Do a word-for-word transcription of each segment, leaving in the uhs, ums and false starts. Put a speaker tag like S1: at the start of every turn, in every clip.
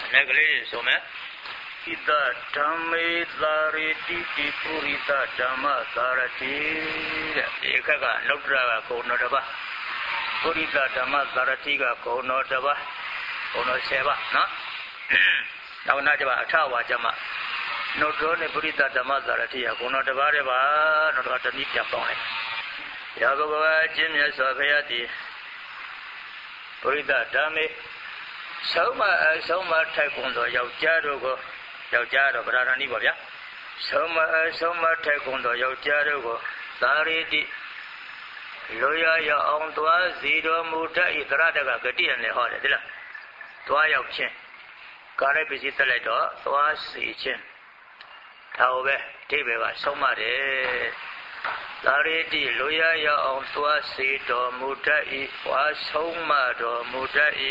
S1: Negli some Ida Dhamme Dhariti Purita Dhamma Dharati Ekaga Nudraga Konodaba Purita Dhamma Dharatiga Konodaba Kono Seva no Now Najaba Atawa Jama No drone Purita Dhamma Dharati Konodaba Reba Nodata Nitya Pone Yagova Jimya Savayati Purita Dhamme Soma Soma Taekwondo Yaujarugo Yaujaro Brarani Bobia Soma Soma Taekwondo Yaujarugo Sariti Loya Ya on Tua Zero Muta Idradaga Gati and the Hodilla Tua Yauchin Kare Visitaleto Tua Sichin Taube Tibeva Soma de Sariti Loya Ya on Tua Sito Muta I Was Soma Do Muta I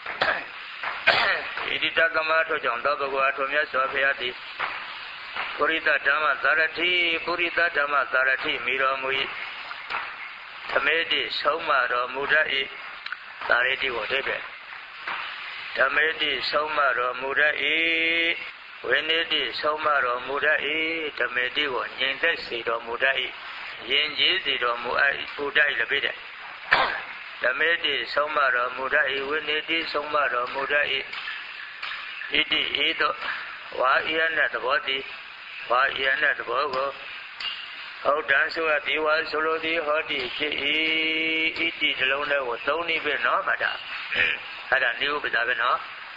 S1: Idita Gamato Janda Baguato Miasopayati Purita Dhamma Dharati Purita Dhamma Dharati Miramui Tamedi Somaro Mudai Dharati Whatever Tamedi Somaro Mudai Venedi Somaro Mudai Tamedi one Yendesido Mudai Yenjido Muai Udai Labida Tamedi Somaro Mudai Venedi Somaro Mudai Idi Ido Wa Ian at the body Wa Ian at the Bogo How dance at the was solo the hoti Iti Lona was only been no matter Had a new Bedavino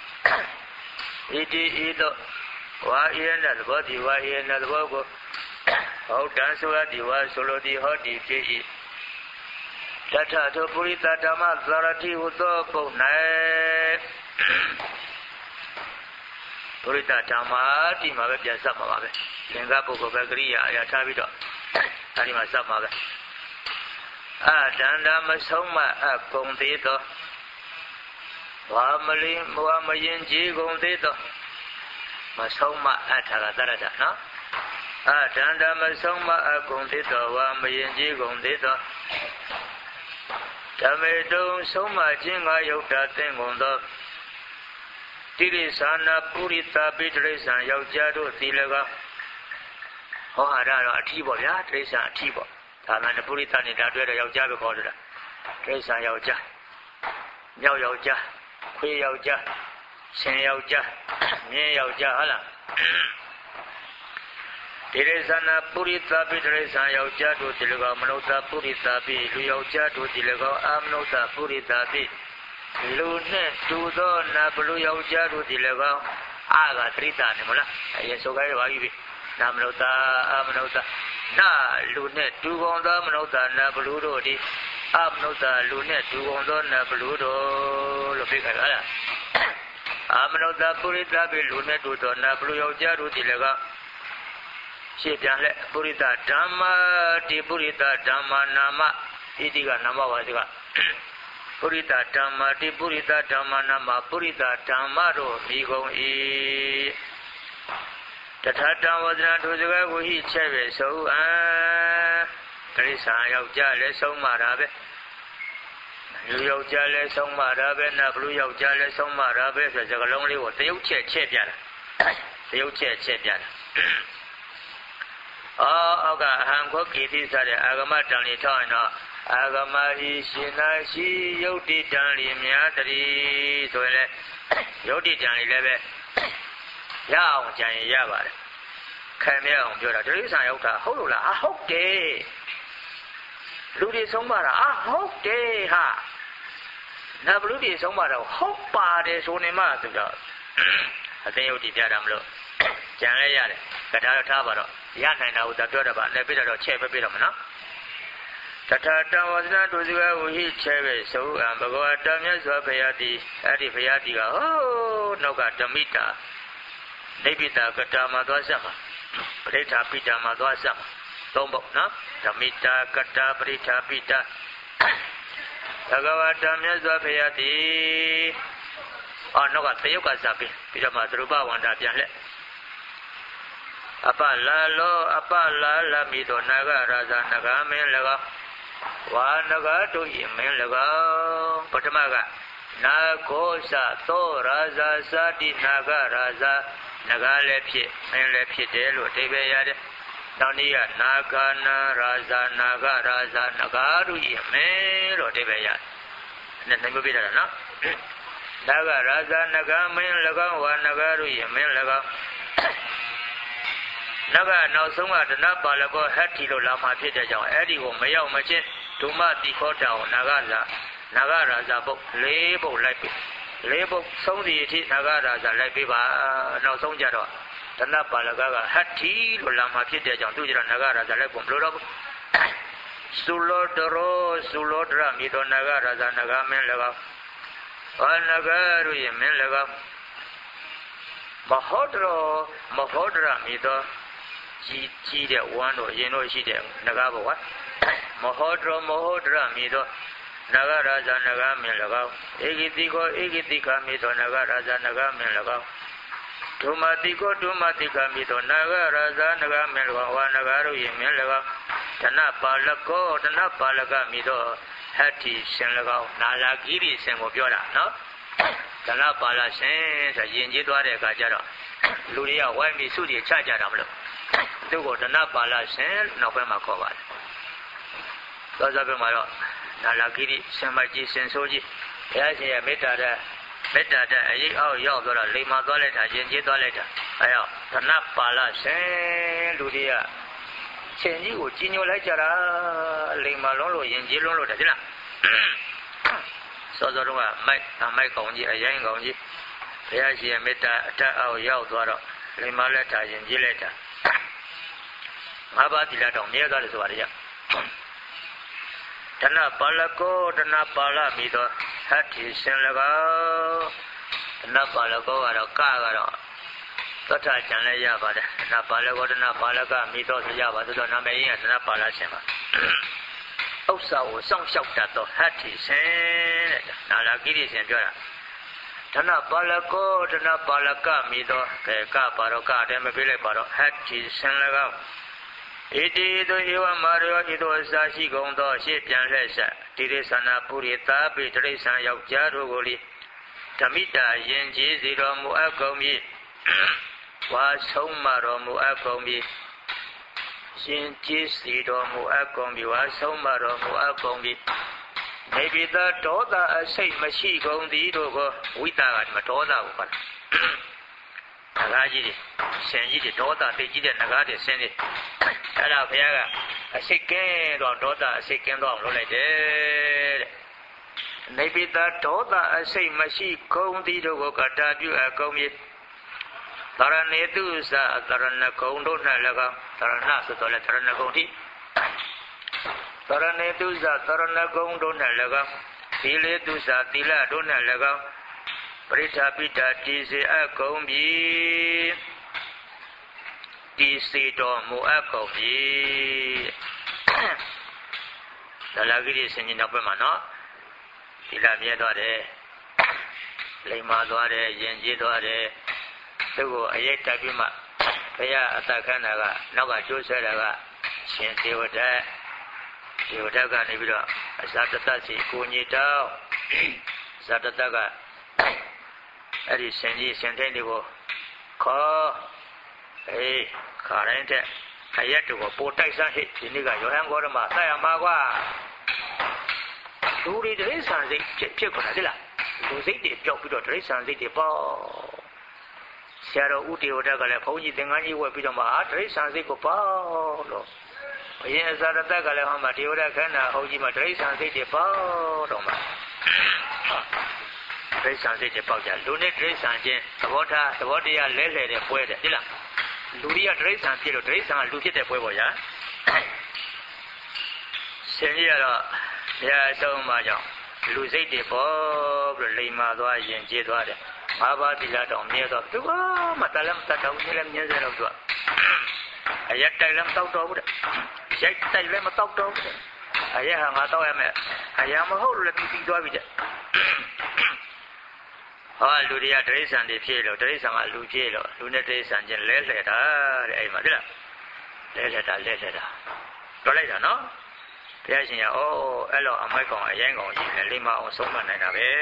S1: Idi Ido Wa Ian at the body Wa Ian at the Bogo How dance at the was solo the hoti Tata to Purita Dhamma Dharati Utopo Nae Purita Dhamma Tima Sama Lingapo Bagria Yatavido Anima Sama Ah Danda Masoma Gomdito Wamali Muamayin Gomdito Masoma Ataladarada no Ah Danda Masoma Gomdito Wamayin Gomdito Tamedo Soma Jinga Yota Tengondo Tirisana Purita Bitresan Yaujado Tilaga Ohara Tibo Ya Tresan Tibo Taman Purita Nidadra Yaujaga Kodra Tresan Yauja Yau Yauja Kui Yauja Sen Yauja Nye Yauja Hala Tirisana Purita Bitresan Yaujado Tilaga Manota Purita Bi Yaujado Tilaga Amnota Purita Bi Lune Tudo Nablu Yaujaru Dilega Aga Trita Nimula Yesogai Wagibi Namnota Amnota Na Lune Tugonda Manota Nabludo di Amnota Lune Tugondo Nabludo Lopicala Amnota Purita Bi Lune Tudo Nablu Yaujaru Dilega Shitanle Purita Dhamma Di Purita Dhamma Nama Idiga Nama Wadiga Purita Dhamma Di Purita Dhamma Nama Purita Dhamma Ro Migong E Tata Dhamma Tujaga Wuhi Cheve So Ah Krisa Yaujale So Marabe Yaujale So Marabe Nablu Yaujale So Marabe Zagalongli was the Uche Chepiana the Uche Chepiana Oh Oga Hancock it is at Agama Danitana Agama Ishina Shi Yoti Dani Miatari Toilet Yoti Dani Leve Yao Jani Yavar Camel Jura Teresa Yota Hola Hoke Ludi Somara Hoke Ha Nabludi Somara Hopa de Sonima to go I think you did Yadamlo Janayale Katara Tabaro Yana now the Dodaba Nebida or Chepa Bidamana Tata was not to the we cherish so and Bagata Payati, Adi Payati, oh, no Gatamita, Nebita Katama Dwasama, Preta Pita Madwasama, Tombo, no, Tamita Kata Preta Pita, Tagawata Payati, oh, no, Payuka Sapi, Pita Madruba, one that young. Apala lo, Apala la Midonaga, Raza Nagame Laga. Wanaga to him, Laga, Potamaga, နာကောစသောရာဇာစတိနာဂရာဇာနဂလည်းဖြစ်မင်းလည်းဖြစ်တယ်လို့အဓိပ္ပာယ်ရတယ်နောက်နည်းကနာဂနာရာဇာနာဂရာဇာနဂတို့ဤမင်းလို့အဓိပ္ပာယ်ရတယ်နဲ့နိုင်မပြတာနော်နာဂရာဇာနဂမင်း၎င်းဝါနဂတို့ဤမင်း၎င်းနဂနောက်ဆုံးကတဏပါလကောဟတ္တိလို့လာမှာဖြစ်တဲ့ကြောင့်အဲ့ဒီကိုမရောက်မချင်းဒုမတိခောတောင်နာဂလာနာဂရာဇာပုတ်လေးပုတ်လိုက်ပြီလေးပုတ်ဆုံးစီအထိနာဂရာဇာလိုက်ပြီပါနောက်ဆုံးကြတော့တဏပါလကကဟတ္တိလို့လာမှာဖြစ်တဲ့ကြောင့်သူကျတော့နာဂရာဇာလိုက်ပုံမလို့တော့သုလောတရောသုလောတရမိသောနာဂရာဇာနဂမင်း၎င်းဘာနဂရုယမင်း၎င်းမဟုတ်တော်မဟုတ်တော်မိသောကြီးကြီးတဲ့ဝမ်းတို့ရင်တို့ရှိတဲ့နဂဘဝမဟုတ်တော်မဟုတ်တော်မိသောနဂရာဇာနဂမင်း၎င်းဧကိတိကောဧကိတိကမိသောနဂရာဇာနဂမင်း၎င်းဒုမတိကောဒုမတိကမိသောနဂရာဇာနဂမင်း၎င်းဝါနဂရုယမင်း၎င်းတဏပါလကောတဏပါလကမိသောဟတ္တိရှင်၎င်းနာလာကိရိရှင်ကိုပြောတာနော်တဏပါလရှင်ဆိုရင်ကျေးသွားတဲ့အခါကျတော့လူတွေကဝိုင်းပြီးစုတွေချကြတာမလို့သူ့ကိုတဏပါလရှင်နောက်ဘက်မှာခေါ်ပါတယ်သောဇဘက်မှာတော့နာလာကိရိရှင်မကြီးရှင်ဆိုးကြီးဘုရားရှင်ရဲ့မေတ္တာတဲ့မေတ္တာတဲ့အရေးအောက်ရောက်တော့လိမ္မာသွားလိုက်တာရင်ကျေးသွားလိုက်တာအဲတော့တဏပါလရှင်လူတွေကရှင်ကြီးကိုကြီးညိုလိုက်ကြတာလိမ္မာလုံးလို့ရင်ကျေးလုံးလို့တယ်ဟုတ်လားစောစောတော့မိုက်မိုက်ကောင်ကြီးအရင်ကောင်ကြီးဘုရားရှင်ရဲ့မေတ္တာအထက်အောက်ရောက်သွားတော့လိမ္မာလက်တာရင်ကြီးလိုက်တာငါးပါးသီလတော်မြဲသွားတယ်ဆိုပါလေတဏပါလကောတဏပါလမိသောဟတ္တိရှင်၎င်းတဏပါလကောကတော့ကကတော့သတ္ထကျန်လည်းရပါတယ်တဏပါလကောတဏပါလကမိသောဆိုရပါဆိုတော့နာမည်ရင်းကတဏပါလရှင်ပါဥစ္စာကိုစောင့်ရှောက်တတ်သောဟတ္တိရှင်တဲ့နာလာကိရိရှင်ပြောတာတဏပါလကောတဏပါလကမိသောကဲကပါတော့ကတည်းမပြေးလိုက်ပါတော့ဟတ္တိရှင်၎င်းဣတိသောဧဝမာရောဣသောအစာရှိကုန်သောရှေ့ပြန်လှည့်ဆက်တိရိသနာပုရိသပိတရိษံယောက်ျားတို့ကိုလေဓမိတာယင်ကြီးစီတော်မူအပ်ကုန်ပြီဝါဆုံးမတော်မူအပ်ကုန်ပြီရှင်ကြီးစီတော်မူအပ်ကုန်ပြီဝါဆုံးမတော်မူအပ်ကုန်ပြီနေပိသဒေါသအစိတ်မရှိကုန်သည်တို့ကိုဝိတာကမဒေါသကိုပါနဂါကြီးတွေရှင်ကြီးတွေဒေါသသိကြီးတဲ့နဂါတွေဆင်းနေအဲ့ဒါဘုရားကအစိတ်ကင်းတော့ဒေါသအစိတ်ကင်းတော့လုပ်လိုက်တယ်တဲ့နေပိသဒေါသအစိတ်မရှိကုန်သည်တို့ကိုကတာပြုအပ်ကုန်ပြီသရဏေတုသသရဏဂုံတို့၌၎င်းသရဏဆိုတော့လေသရဏဂုံတိသရဏေတုသသရဏဂုံတို့၌၎င်းသီလေတုသသီလတို့၌၎င်းပရိထာပိတာတိစေအကုန်ပြီတိစေတော်မူအကုန်ပြီဒါလာဂိရိဆင်ကြီးနောက်ဘက်မှာနော်သီလမြဲသွားတယ်လိမ္မာသွားတယ်ယဉ်ကျေးသွားတယ်သူ့ကိုအရေးတက်ပြီးမှဘုရားအသက်ခန္ဓာကနောက်ကကျိုးဆွဲတာကရှင်ဒေဝဒတ်ဒေဝဒတ်ကနေပြီးတော့အဇာတတစီကိုညီတောင်းဇာတတကအဲ့ဒီရှင်ကြီးရှင်ထိန်တွေကိုခေါ်အေးခါတိုင်းတဲ့အရက်တို့ကိုပို့တိုက်စမ်းဟိဒီနေ့ကယောဟန်ဂေါရမဆက်ရမှာကွာလူတွေတိရစ္ဆာန်စိတ်ဖြစ်ဖြစ်ကုန်တာဒီလားလူစိတ်တွေပြောက်ပြီးတော့တိရစ္ဆာန်စိတ်တွေပေါ့ဆရာတော်ဦးတေဝဒတ်ကလည်းဘုန်းကြီးသင်္ကန်းကြီးဝယ်ပြီးတော့မှအာတိရစ္ဆာန်စိတ်ကိုပေါ့လို့ဘုရင်အဇာရတကလည်းဟောမှာတေဝဒတ်ခန္ဓာဟောကြီးမှာတိရစ္ဆာန်စိတ်တွေပေါ့တော့မှတိရစ္ဆာန်စိတ်တွေပေါက်ကြလူနဲ့တိရစ္ဆာန်ချင်းသဘောထားသဘောတရားလဲလှယ်တဲ့ပွဲတဲ့ဒီလားလူတွေကတိရစ္ဆာန်ဖြစ်လို့တိရစ္ဆာန်ကလူဖြစ်တဲ့ပွဲပေါ့ဗျာရှင်ကြီးကတော့ဘုရားအဆုံးအမကြောင့်လူစိတ်တွေပေါ့ပြီးလိမ္မာသွားရင်ကျေးသွားတယ်ငါးပါးသီလတော်မြဲတော့သူကမတလည်းမတတော့ဘူးလည်းမြဲစေတော့သူကအရက်တိုက်လည်းမတောက်တော့ဘူးတဲ့ရိုက်တိုက်လည်းမတောက်တော့ဘူးတဲ့အရက်ဟာငါတောက်ရမယ်အရာမဟုတ်လို့လည်းပြီးပြီးသွားပြီတဲ့ဟောလူတွေကတိရစ္ဆာန်တွေဖြစ်လို့တိရစ္ဆာန်ကလူဖြစ်လို့လူနဲ့တိရစ္ဆာန်ချင်းလဲလှယ်တာတဲ့အဲ့မှာသိလားလဲလှယ်တာလဲလှယ်တာပြောလိုက်တာနော်တဘုရားရှင်ကအော်အဲ့လိုအမိုက်ကောင်အရင်ကောင်ကြီးလည်းလိမ္မာအောင်ဆုံးမနိုင်တာပဲ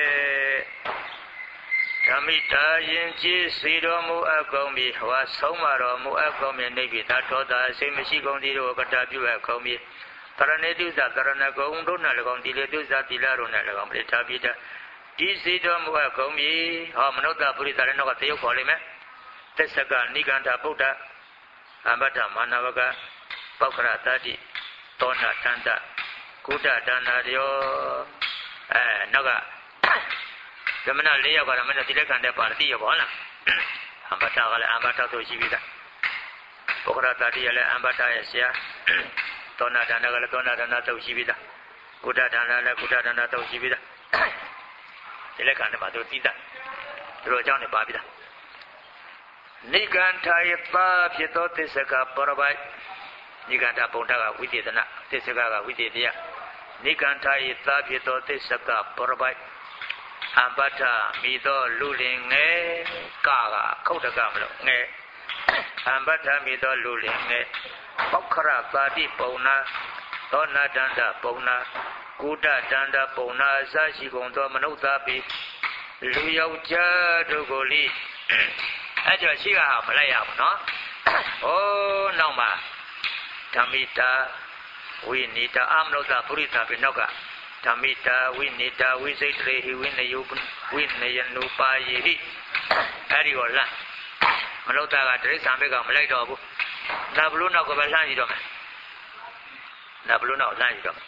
S1: ဓမ္မိတာယင်ကြည်စီတော်မူအပ်ကုန်ပြီဟောဆုံးမတော်မူအပ်ကုန်ပြီနေပြီသာထောတာအစိမရှိကုန်သည်တို့ကတာပြုအပ်ကုန်ပြီတရဏေတုဇတရဏဂုံတို့၌၎င်းတိလေတုဇတိလတို့၌၎င်းပြဋ္ဌာပိတဒီစီတော်မူအပ်ကုန်ပြီဟောမနုဿပုရိသလည်းတော့တရုပ်ခေါ်လိမ့်မယ်သစ္စကနိကန္ဓဗုဒ္ဓအမ္ပတ္တမာနဝကပောက္ခရတတိသောဏတန္တကုဒဒါနာရောအဲနောက်ကဓမ္မနာ၄ယောက်ကဓမ္မနာတိလက်ခံတဲ့ပါဠိရောပေါ့လားအမ္ပတ္တကလည်းအမ္ပတ္တဆိုရှိပြီသားပောက္ခရတတိကလည်းအမ္ပတ္တရဲ့ဆရာသောဏဒါနာကလည်းသောဏဒါနာသုတ်ရှိပြီသားကုဒဒါနာလည်းကုဒဒါနာသုတ်ရှိပြီသားတိလက်ခံတဲ့ပါသူသိတာသူတို့အကြောင်းနဲ့ပါပြီသားနိကန္ထာယပါဖြစ်သောသစ္စကပရပိုက်နိကန္ထာပုံတကဝိသေသနာသစ္စကကဝိသေတယနိကန္ထာယသာဖြစ်သောသစ္စကပရပိုက်အမ္ပတ္ထမိသောလူလင်ငယ်ကာကခုတ်တကမလို့ငယ်အမ္ပတ္ထမိသောလူလင်ငယ်ပောက္ခရပါတိပုံနာသောနာတန္တပုံနာကုဒတန္တပုံနာအစရှိကုန်သောမနုဿာပိလူယောက်ျားတို့ကိုလိအဲ့ကြောင့်ရှိကဟာမလိုက်ရဘူးနော်ဩနောက်မှာဓမ္မိတာဝိနိတာအမနုဿပုရိသပိနောက်ကဓမ္မိတာဝိနိတာဝိစိတ်တေဟိဝိနယုဝိနယနုပါယေဟိအဲ့ဒီကိုလမ်းမနုဿကတိရစ္ဆာန်ဘက်ကမလိုက်တော့ဘူးနဘလူနောက်ကပဲလှမ်းကြည့်တော့မယ်နဘလူနောက်လှမ်းကြည့်တော့မယ်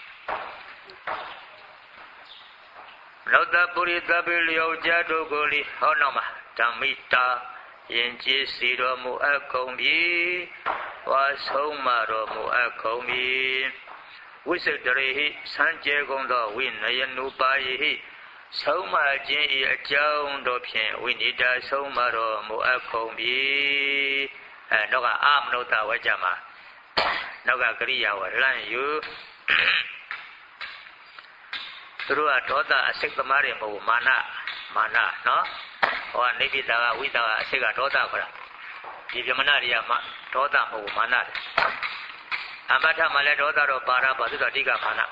S1: မနုဿပုရိသပိလျောကြတို့ကိုလိဟောနောက်မှာဓမ္မိတာယင်ကြည်စီတော်မူအပ်ကုန်ပြီဝါဆုံးမတော်မူအပ်ကုန်ပြီဝိစိတ်တရေဟိစံကြဲကုန်သောဝိနယနုပါယေဟိဆုံးမခြင်းဤအကြောင်းတို့ဖြင့်ဝိနိတာဆုံးမတော်မူအပ်ကုန်ပြီအဲတော့ကအမနုဿဝကြမှာနောက်ကကရိယာဝလန့်ယူသူတို့ကဒေါသအစိတ်သမားတွေမဟုတ်မာနမာနနော်ဟောနိဗ္ဗိတာကဝိတာကအစိတ်ကဒေါသခေါ်တာဒီဗြဟ္မဏတွေကမှဒေါသမဟုတ်မာနတယ်အမ္ပတ္ထမှာလည်းဒေါသတော့ပါရပါသုတ္တိကမာန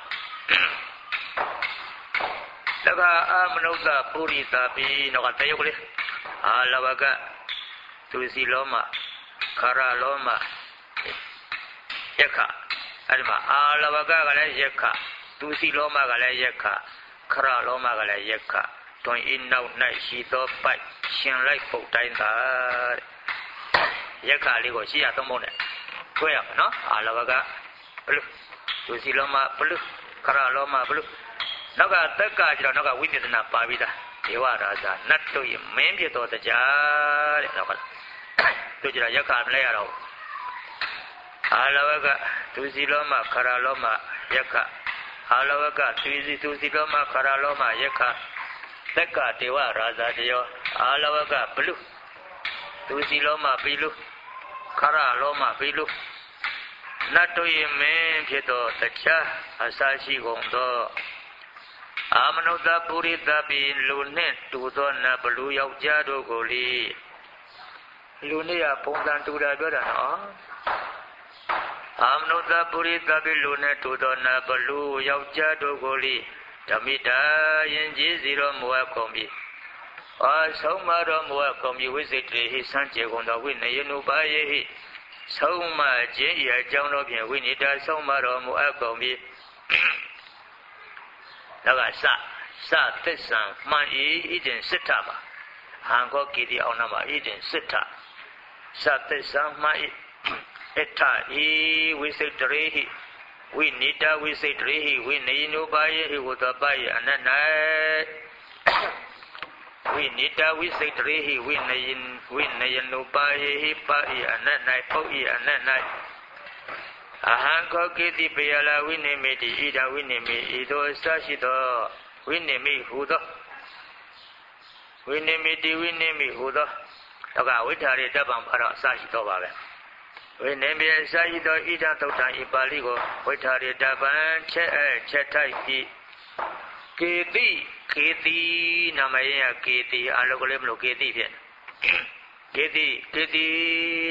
S1: တက္ကအမနုဿပုရိသပိနောကတယုတ်ကလေးအာလဘကသူစီလောမခရလောမယက္ခအဲ့ဒီမှာအာလဘကကလည်းယက္ခသူစီလောမကလည်းယက္ခခရလောမကလည်းယက္ခတွင်ဤနောက်၌ရှိသောပိုက်ရှင်လိုက်ပုတ်တိုင်းသာယက္ခလေးကိုရှိရသုံးဖို့နဲ့တွေ့ရမှာနော်အာလဘကဘလူသူစီလောမဘလူခရလောမဘလူနောက်ကတက်ကကျတော့နောက်ကဝိသေသနာပါပြီးသားဒေဝရာဇာနတ်တို့ရဲ့မင်းဖြစ်တော်တရားတဲ့နောက်ကတို့ကျတော့ယက္ခမလဲရတော့အာလဘကသူစီလောမခရလောမယက္ခအာလဘကသူစီသူစီလောမခရလောမယက္ခတက်ကဒေဝရာဇာတယောအာလဝကဘလူသူစီလောမပိလူခရလောမပိလူနတ်တို့ရဲ့မင်းဖြစ်သောတရားအစရှိကုန်သောအာမနုဿပုရိသပိလူနှင့်တူသောနတ်ဘလူယောက်ျားတို့ကိုလေလူနဲ့ကပုံစံတူတာပြောတာနော်အာမနုဿပုရိသပိလူနှင့်တူသောနတ်ဘလူယောက်ျားတို့ကိုလေဓမ္မိတာယင်ကြည်စီတော်မူအပ်ကုန်ပြီ။အာဆုံးမတော်မူအပ်ကုန်ပြီဝိစိတ်တေဟိစံကြေကုန်သောဝိနယနုပါယေဟိဆုံးမခြင်းဤအကြောင်းတော်ဖြင့်ဝိနိတာဆုံးမတော်မူအပ်ကုန်ပြီ။ဒါကစစသစ္ဆံမှန်ဤဣဒင်စိတ္ထပါဟံခောကိတိအောင်နာမှာဣဒင်စိတ္ထစသစ္ဆံမှန်ဤအထဤဝိစိတ်တေဟိဝိနိတာဝိစိတ်တေဟိဝိနေယနုပါယေဟိဝတ္တပယအနတ၌ဝိနိတာဝိစိတ်တေဟိဝိနေယဝိနေယနုပါယေဟိပယအနတ၌ပုတ်ဤအနတ၌အဟံခောကိတိပယလာဝိနေမိတိဣဒဝိနေမိဣသောအစရှိသောဝိနေမိဟူသောဝိနေမိတိဝိနေမိဟူသောတော့ကဝိထာရိတပံဘာတော့အစရှိသောပါပဲဝိနေမိအစရှိသောဣဒသုတ်တံဤပါဠိကိုဝိထာရိတပံချက်အချက်ထိုက်ဤကေတိကေတိနာမယကေတိအလောကလေးမလို့ကေတိဖြစ်ကေတိကေတိ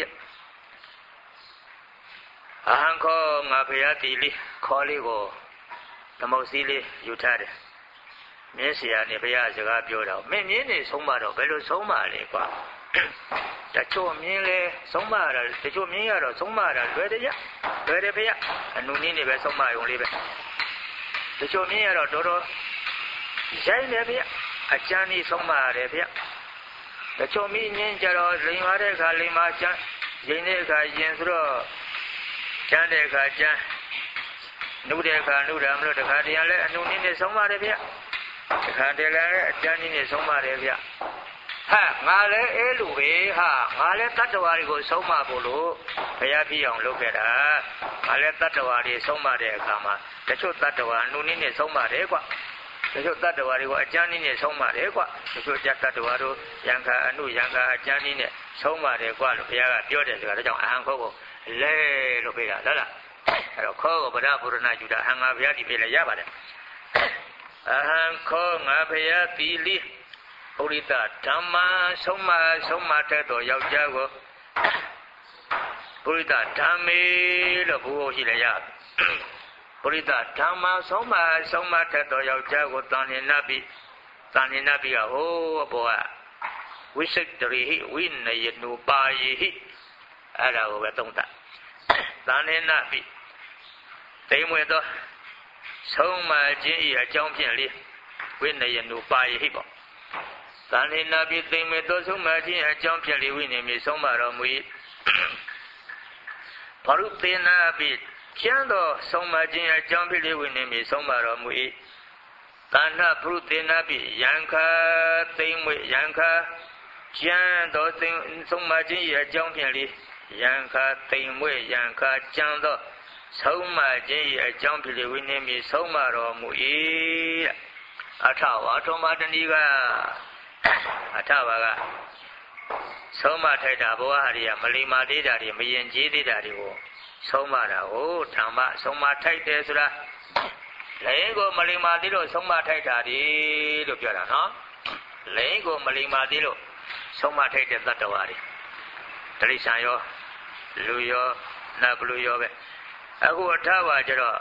S1: အဟံခောငါဖရာတိလေးခေါ်လေးကိုသမုတ်စည်းလေးယူထားတယ်မြင်းเสียနေဘုရားစကားပြောတော့မင်းမြင်းနေဆုံးမတော့ဘယ်လိုဆုံးမလဲကွာတချို့မြင်းလဲဆုံးမတာတချို့မြင်းရတော့ဆုံးမတာလွယ်တယ်ကြလွယ်တယ်ဘုရားအနုနည်းနေပဲဆုံးမရုံလေးပဲတချို့မြင်းရတော့တော်တော်ရိုင်းတယ်ဘုရားအကျမ်းကြီးဆုံးမရတယ်ဘုရားတချို့မြင်းမြင်းကြတော့လိန်ရတဲ့အခါလိန်မှာကျမ်းရင်တဲ့အခါရင်ဆိုတော့ကျမ်းတဲ့အခါကျမ်းနုတဲ့အခါနုတာမလို့တခါတည်းလဲအနုနည်းနဲ့ဆုံးမတယ်ဘုရားတခါတည်းလည်းအကျမ်းကြီးနဲ့ဆုံးမတယ်ဗျဟာငါလည်းအဲလိုပဲဟာငါလည်းတတ္တဝါတွေကိုဆုံးမဖို့လို့ဘုရားပြည့်အောင်လုပ်ခဲ့တာငါလည်းတတ္တဝါတွေဆုံးမတဲ့အခါမှာတချို့တတ္တဝါအနုနည်းနဲ့ဆုံးမတယ်ကွတချို့တတ္တဝါတွေကိုအကျမ်းကြီးနဲ့ဆုံးမတယ်ကွတချို့တတ္တဝါတို့ယံခာအနုယံခာအကျမ်းကြီးနဲ့ဆုံးမတယ်ကွလို့ဘုရားကပြောတယ်ဆိုတာဒါကြောင့်အဟံခေါ်ကိုလဲလို့ပြောတာလားလားအဲ့တော့ခေါ်ကိုဗဒဗုဒ္ဓနာယူတာအဟံငါဘုရားဒီပြေလည်းရပါတယ်အဟံခောငါဘုရားတိလိဘုရိတဓမ္မဆုံးမဆုံးမတဲ့တော်ယောက်ျားကိုဘုရိတဓမ္မေလို့ဘုရားရှိလည်းရဘုရိတဓမ္မဆုံးမဆုံးမတဲ့တော်ယောက်ျားကိုတန်လင်နပိတန်လင်နပိကဟိုးဘောကဝိစိတ်တရိဟိဝိနယနုပါယိဟိအဲ့ဒါကိုပဲသုံးတာတန်လင်နပိတိမ်မွေတော့ဆုံးမခြင်းဤအကြောင်းဖြင့်လေဝိနယနုပါယိဟိပေါ့သန္တိနာပိသိမ့်မေသောဆုံးမခြင်းအကြောင်းဖြင့်လေဝိနေမီဆုံးမတော်မူ၏ဘရုသေနာပိကျမ်းသောဆုံးမခြင်းအကြောင်းဖြင့်လေဝိနေမီဆုံးမတော်မူ၏သန္နဘရုသေနာပိယံခာသိမ့်မွေယံခာကျမ်းသောဆုံးမခြင်းဤအကြောင်းဖြင့်လေယံခာသိမ့်မွေယံခာကျမ်းသောဆုံးမခြင်း၏အကြောင်းဖြစ်လေဝိနည်းမီဆုံးမတော်မူ၏အထဝါထုံမတဏီကအထဝါကဆုံးမထိုက်တာဘဝဟာတွေကမလီမာသေးတာတွေမရင်ကျေးသေးတာတွေကိုဆုံးမတာကိုဓမ္မဆုံးမထိုက်တယ်ဆိုတာလိန်ကိုမလီမာသေးလို့ဆုံးမထိုက်တာဒီလို့ပြောတာနော်လိန်ကိုမလီမာသေးလို့ဆုံးမထိုက်တဲ့တတ္တဝါတွေတိရစ္ဆာန်ရောလူရောနတ်ဘလူရောပဲအခုအထပါကြတော့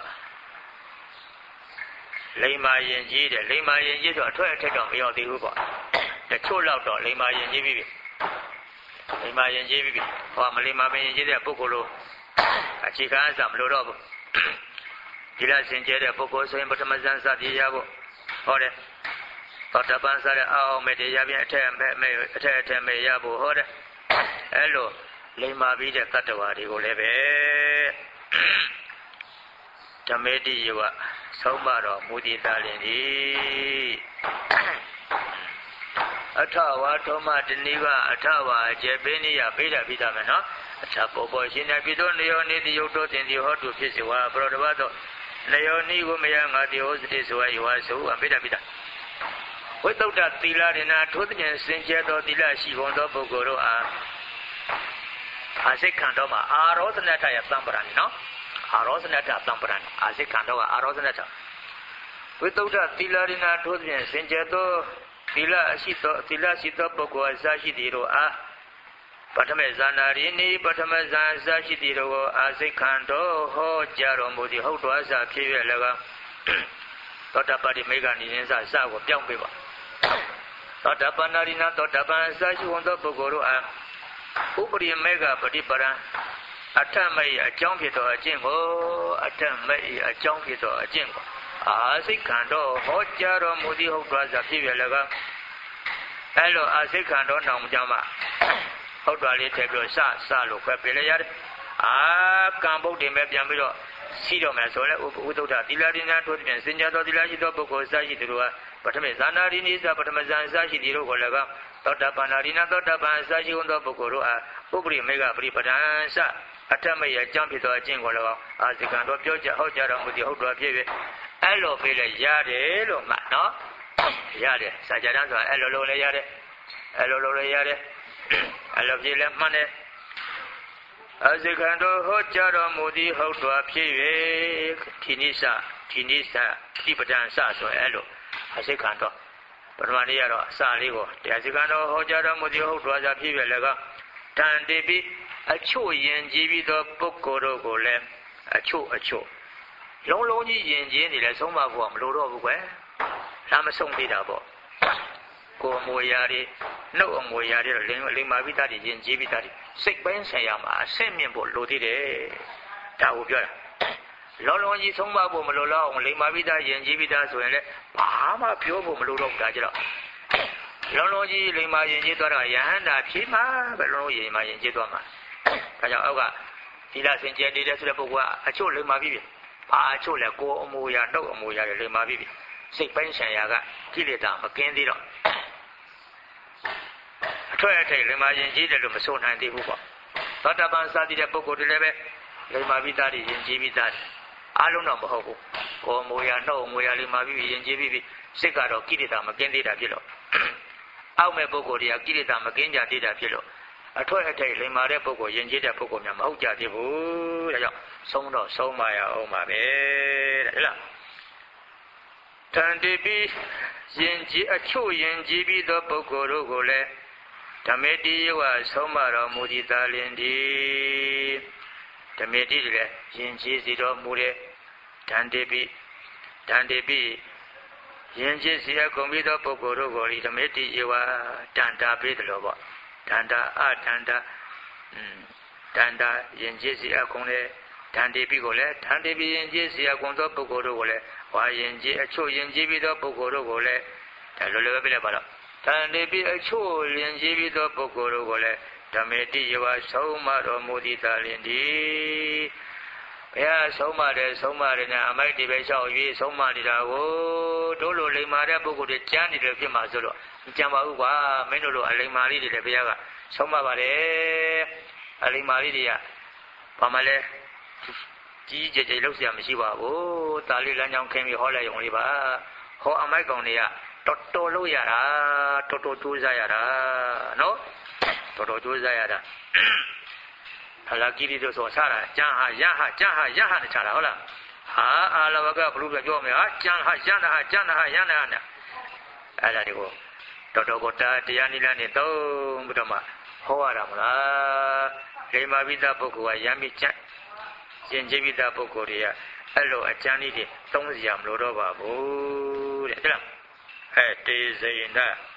S1: လိမ္မာရင်ကြီးတယ်လိမ္မာရင်ကြီးဆိုအထွတ်အထက်တော့မရောက်သေးဘူးပေါ့တချို့လောက်တော့လိမ္မာရင်ကြီးပြီလိမ္မာရင်ကြီးပြီဟောမလိမ္မာမရင်ကြီးတဲ့ပုဂ္ဂိုလ်လိုအခြေခံအစမလို့တော့ဘူးဒီလားစင်ကြဲတဲ့ပုဂ္ဂိုလ်ဆိုရင်ပထမဇန်စသည်ရဖို့ဟောတယ်သောတပန်စားတဲ့အောင်းမဲ့တရားပြန်အထက်အမဲ့အထက်အထက်မဲ့ရဖို့ဟောတယ်အဲ့လိုလိမ္မာပြီးတဲ့တတ္တဝါတွေကိုလည်းပဲဓမ္မေတိယောဆုံးမတော်မူတည်တာလင်ဒီအထဝါထောမတဏိကအထဝါကျေပေးနေရပေးတာပြီးသားမယ်နော်အထပေါ်ပေါ်ရှင်နေပြီးတော့နေယောနေတိယုတ်တော်တင်ဒီဟောတုဖြစ်စေဝါပရောတပတ်တော့နေယောနိကိုမယငါတိဟောစတိဆိုဝါယောဆိုအပေးတာပြီးသားဝိသုဒ္ဓသီလရဏထိုးတဲ့စင်ကြဲသောသီလရှိကုန်သောပုဂ္ဂိုလ်တို့အားအာစိတ်ခံတော်မှာအာရောသနတ္ထယသံပရဏိနော်အာရောသနတ္ထသံပရဏိအာစိတ်ခံတော်ကအာရောသနတ္ထဝိသုဒ္ဓသီလရဏထိုးတဲ့စင်ကြဲသောသီလအရှိသောသီလရှိသောပုဂ္ဂိုလ်အစရှိသည်တို့အားပထမဇာနာရိနိပထမဇာအစရှိသည်တို့ကိုအာစိတ်ခံတော်ဟောကြားတော်မူသည်ဟုတ်တော်အစဖြစ်ရလည်းကသောတပတိမေဃနိရင်စစကိုပြောင်းပေးပါသောတပန္နရိနာသောတပန်အစရှိဝန်သောပုဂ္ဂိုလ်တို့အားဥပရိမေဃပฏิပရံအထမေအကြောင်းဖြစ်သောအကျင့်ကိုအထမေအကြောင်းဖြစ်သောအကျင့်ကိုအာစိတ်ခံတော်ဟောကြားတော်မူသည်ဟုတ်တော်စွာဖြစ်ရလည်းကအဲလိုအာစိတ်ခံတော်နောင်ကြောင့်မှဟုတ်တော်လေးထည့်ပြီးစစလို့ခွဲပြလိုက်ရတယ်အာကံဗုဒ္ဓင်ပဲပြန်ပြီးတော့စီတော်မယ်ဆိုလဲဥဒ္ဒဋ္ဌသီလရိနာတို့ပြန်စင်ကြတော်သီလရှိသောပုဂ္ဂိုလ်စရှိသူတို့ကပထမဇာနာရိနိစပထမဇန်စရှိသည်တို့ကိုလည်းကသောတပန္နာရိနာသောတပန်စရှိသောပုဂ္ဂိုလ်တို့အားဥပရိမေဃပရိပဒံစအထမယအကြောင်းဖြစ်သောအကျင့်ကိုလည်းအာစိကံတော်ပြောကြဟောကြားတော်မူသည်ဟုတ်တော်ဖြစ်၍အဲ့လိုပြေးလဲရတယ်လို့မှနော်ရတယ်စာကြတန်းဆိုတာအဲ့လိုလိုလဲရတယ်အဲ့လိုလိုလဲရတယ်အဲ့လိုပြေးလဲမှန်တယ်အာစိကံတော်ဟောကြားတော်မူသည်ဟုတ်တော်ဖြစ်၍ထိနိစထိနိစပရိပဒံစဆိုအဲ့လိုအာစိကံတော်ပထမနေ့ကတော့အစလေးကိုတရားစိကံတော်ဟောကြားတော်မူသည်ဟုတ်တော်စွာဖြစ်၍လည်းကတန်တိပိအချို့ယင်ကြည်ပြီးသောပုဂ္ဂိုလ်တို့ကိုလည်းအချို့အချို့လုံးလုံးကြီးယဉ်ကျေးနေလဲဆုံးမဖို့မလိုတော့ဘူးကွယ်ဒါမဆုံးသေးတာပေါ့ကိုယ်အမွေအရာတွေနှုတ်အမွေအရာတွေလိမ္လိမ္မာပိတ္တိယဉ်ကျေးပိတ္တိစိတ်ပိုင်းဆိုင်ရာမှာအဆင့်မြင့်ဖို့လိုသေးတယ်ဒါကိုပြောတာလုံးလုံးကြီးဆုံးမဖို့မလိုတော့အောင်လိမ္မာပိတ္တိယဉ်ကျေးပိတ္တိဆိုရင်လည်းဘာမှပြောဖို့မလိုတော့ဘူးဒါကြတော့လုံးလုံးကြီးလိမ္မာယဉ်ကျေးသွားတော့ယဟန္တာဖြေမှာပဲလုံးလုံးယဉ်မာယဉ်ကျေးသွားမှာဒါကြောင့်အောက်ကသီလစင်ကြယ်နေတဲ့ဆိုတဲ့ပုဂ္ဂိုလ်ကအချို့လိမ္မာပြီဘာအချို့လဲကိုယ်အမူအရာနှုတ်အမူအရာတွေလိမ္မာပြီစိတ်ပိုင်းဆိုင်ရာကကိလေသာမကင်းသေးတော့အထွတ်အထိပ်လိမ္မာယဉ်ကျေးတယ်လို့မဆိုနိုင်သေးဘူးပေါ့သောတာပန်စသည်တဲ့ပုဂ္ဂိုလ်တွေလည်းပဲလိမ္မာပိတ္တိယဉ်ကျေးပိတ္တိအားလုံးတော့မဟုတ်ဘူးကိုယ်အမူအရာနှုတ်အမူအရာလိမ္မာပြီယဉ်ကျေးပြီစိတ်ကတော့ကိလေသာမကင်းသေးတာဖြစ်လို့အောက်မဲ့ပုဂ္ဂိုလ်တွေကကိလေသာမကင်းကြသေးတာဖြစ်လို့အထွတ်အထိပ်လိမ္မာတဲ့ပုဂ္ဂိုလ်ယဉ်ကျေးတဲ့ပုဂ္ဂိုလ်များမဟုတ်ကြသေးဘူးဒါကြောင့်ဆုံးတော့ဆုံးမရအောင်ပါပဲတဲ့ဟုတ်လားတန်တိပိယဉ်ကျေးအချို့ယဉ်ကျေးပြီးသောပုဂ္ဂိုလ်တို့ကိုလည်းဓမေတိယဝဆုံးမတော်မူသည့်သာလင်ဒီဓမေတိလည်းယဉ်ကျေးစီတော်မူတဲ့တန်တိပိတန်တိပိယဉ်ကျေးစီအကုန်ပြီးသောပုဂ္ဂိုလ်တို့ကိုဓမေတိယဝတန်တာပေးတယ်လို့ပေါ့တန်တာအတန်တာတန်တာယဉ်ကျေးစီအကုန်လေတန်တိပိကိုလည်းတန်တိပိယဉ်ကျေးစီအကုန်သောပုဂ္ဂိုလ်တို့ကိုလည်းဝါယဉ်ကျေးအချို့ယဉ်ကျေးပြီးသောပုဂ္ဂိုလ်တို့ကိုလည်းဒါလိုလိုပဲပြလိုက်ပါတော့တန်တိပိအချို့ယဉ်ကျေးပြီးသောပုဂ္ဂိုလ်တို့ကိုလည်းဓမေတိယဝဆုံးမတော်မူသည့်သာလင်ဒီဘုရားဆုံးမတယ်ဆုံးမတယ်နဲ့အမိုက်ဒီပဲလျှောက်၍ဆုံးမနေတာကိုတို့လိုလိမ္မာတဲ့ပုဂ္ဂိုလ်တွေကြမ်းနေတယ်ဖြစ်မှာဆိုတော့မကြံပါဘူးကွာမင်းတို့လိုအလိမ္မာလေးတွေလည်းဘုရားကဆုံးမပါတယ်အလိမ္မာလေးတွေကဘာမှလဲကြီးကြဲကြဲလောက်เสียမရှိပါဘူးတာလေးလမ်းကြောင်းခင်းပြီးဟောလိုက်ရုံလေးပါဟောအမိုက်ကောင်တွေကတော်တော်လို့ရတာတော်တော်ကြိုးစားရတာနော်တော်တော်ကြိုးစားရတာဟလာကိရိတို့ဆိုစားတာကျန်ဟာရဟကျန်ဟာရဟနဲ့ခြားတာဟုတ်လားဟာအာလဝကဘလူပဲပြောမယ်ဟာကျန်ဟာရဟဟာကျန်ဟာရဟနဲ့အဲ့ဒါတွေကိုတော်တော်ကိုတရားနိလနဲ့သုံးပြီးတော့မှဟောရတာမလားလိမ္မာပိသပုဂ္ဂိုလ်ကရမ်းပြီးကျန်ရှင်ကျေးပိသပုဂ္ဂိုလ်တွေကအဲ့လိုအကျမ်းလေးတွေသုံးစရာမလိုတော့ပါဘူးတဲ့ဟုတ်လားဟဲ့တေဇိန္ဒ